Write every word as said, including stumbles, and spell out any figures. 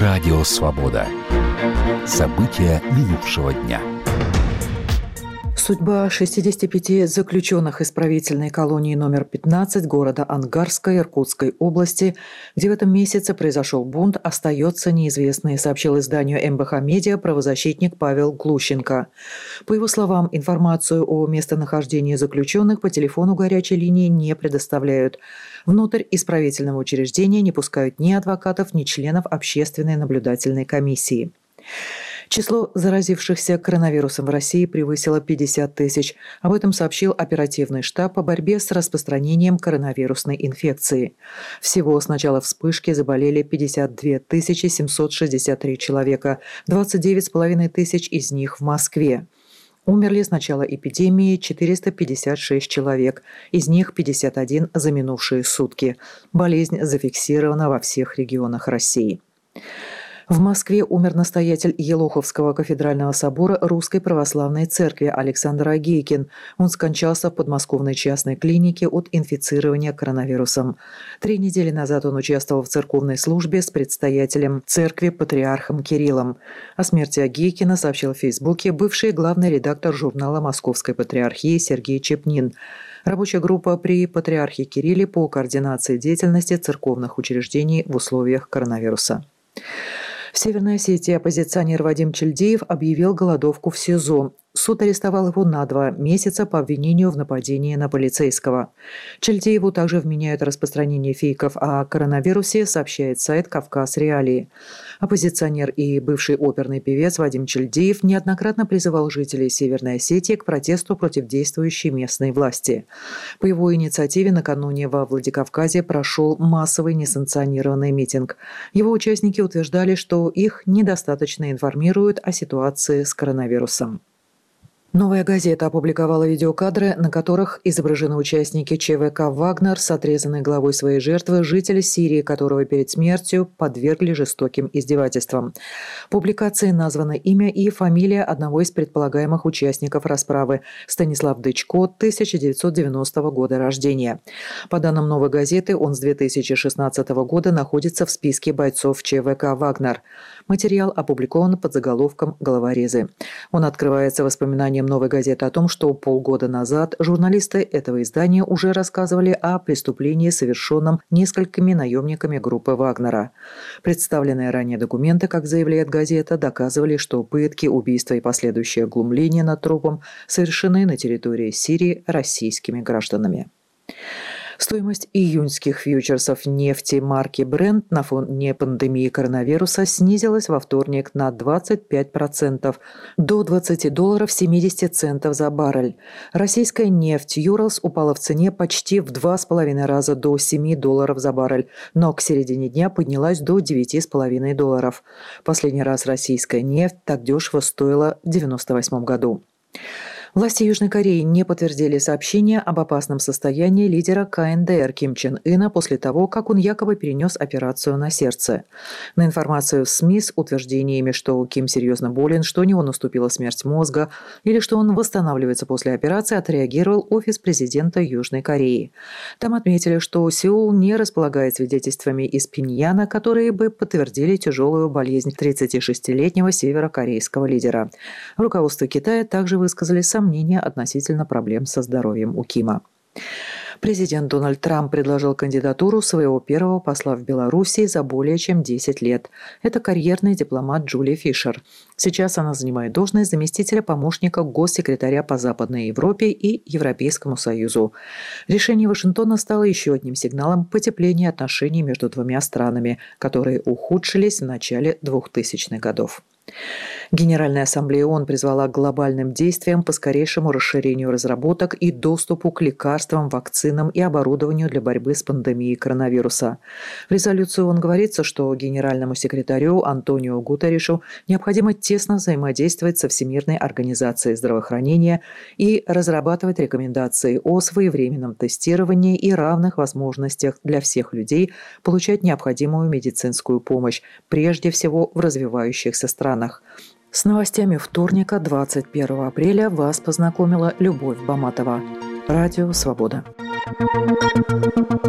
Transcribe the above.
Радио «Свобода». События минувшего дня. Судьба шестидесяти пяти заключенных исправительной колонии номер пятнадцать города Ангарска Иркутской области, где в этом месяце произошел бунт, остается неизвестной, сообщил изданию эм бэ ха Медиа правозащитник Павел Глущенко. По его словам, информацию о местонахождении заключенных по телефону горячей линии не предоставляют. Внутрь исправительного учреждения не пускают ни адвокатов, ни членов общественной наблюдательной комиссии. Число заразившихся коронавирусом в России превысило пятьдесят тысяч. Об этом сообщил оперативный штаб по борьбе с распространением коронавирусной инфекции. Всего с начала вспышки заболели пятьдесят две тысячи семьсот шестьдесят три человека, двадцать девять с половиной тысяч из них в Москве. Умерли с начала эпидемии четыреста пятьдесят шесть человек, из них пятьдесят один за минувшие сутки. Болезнь зафиксирована во всех регионах России. В Москве умер настоятель Елоховского кафедрального собора Русской Православной Церкви Александр Агейкин. Он скончался в подмосковной частной клинике от инфицирования коронавирусом. Три недели назад он участвовал в церковной службе с предстоятелем церкви патриархом Кириллом. О смерти Агейкина сообщил в Фейсбуке бывший главный редактор журнала Московской Патриархии Сергей Чепнин. Рабочая группа при патриархе Кирилле по координации деятельности церковных учреждений в условиях коронавируса. В Северной Осетии оппозиционер Вадим Чельдеев объявил голодовку в СИЗО. Суд арестовал его на два месяца по обвинению в нападении на полицейского. Чельдееву также вменяют распространение фейков о коронавирусе, сообщает сайт «Кавказ Реалии». Оппозиционер и бывший оперный певец Вадим Чельдеев неоднократно призывал жителей Северной Осетии к протесту против действующей местной власти. По его инициативе накануне во Владикавказе прошел массовый несанкционированный митинг. Его участники утверждали, что их недостаточно информируют о ситуации с коронавирусом. «Новая газета» опубликовала видеокадры, на которых изображены участники че вэ ка «Вагнер» с отрезанной головой своей жертвы, жителя Сирии, которого перед смертью подвергли жестоким издевательствам. В публикации названо имя и фамилия одного из предполагаемых участников расправы – Станислав Дычко, тысяча девятьсот девяностого года рождения. По данным «Новой газеты», он с две тысячи шестнадцатого года находится в списке бойцов че вэ ка «Вагнер». Материал опубликован под заголовком «Головорезы». Он открывается воспоминанием «Новой газеты» о том, что полгода назад журналисты этого издания уже рассказывали о преступлении, совершенном несколькими наемниками группы Вагнера. Представленные ранее документы, как заявляет газета, доказывали, что пытки, убийства и последующее глумление над трупом совершены на территории Сирии российскими гражданами. Стоимость июньских фьючерсов нефти марки Brent на фоне пандемии коронавируса снизилась во вторник на двадцать пять процентов до двадцати долларов семидесяти центов за баррель. Российская нефть Urals упала в цене почти в два с половиной раза до семи долларов за баррель, но к середине дня поднялась до девяти с половиной долларов. Последний раз российская нефть так дешево стоила в девяносто восьмом году. Власти Южной Кореи не подтвердили сообщение об опасном состоянии лидера ка эн дэ эр Ким Чен Ына после того, как он якобы перенес операцию на сердце. На информацию в СМИ с утверждениями, что Ким серьезно болен, что у него наступила смерть мозга или что он восстанавливается после операции, отреагировал офис президента Южной Кореи. Там отметили, что Сеул не располагает свидетельствами из Пхеньяна, которые бы подтвердили тяжелую болезнь тридцатишестилетнего северокорейского лидера. Руководство Китая также высказали сомнения мнение относительно проблем со здоровьем у Кима. Президент Дональд Трамп предложил кандидатуру своего первого посла в Белоруссии за более чем десять лет. Это карьерный дипломат Джулия Фишер. Сейчас она занимает должность заместителя помощника госсекретаря по Западной Европе и Европейскому Союзу. Решение Вашингтона стало еще одним сигналом потепления отношений между двумя странами, которые ухудшились в начале двухтысячных годов. Генеральная ассамблея ООН призвала к глобальным действиям по скорейшему расширению разработок и доступу к лекарствам, вакцинам и оборудованию для борьбы с пандемией коронавируса. В резолюции ООН говорится, что генеральному секретарю Антонио Гутерришу необходимо тесно взаимодействовать со Всемирной организацией здравоохранения и разрабатывать рекомендации о своевременном тестировании и равных возможностях для всех людей получать необходимую медицинскую помощь, прежде всего в развивающихся странах. С новостями вторника, двадцать первого апреля, вас познакомила Любовь Баматова. Радио «Свобода».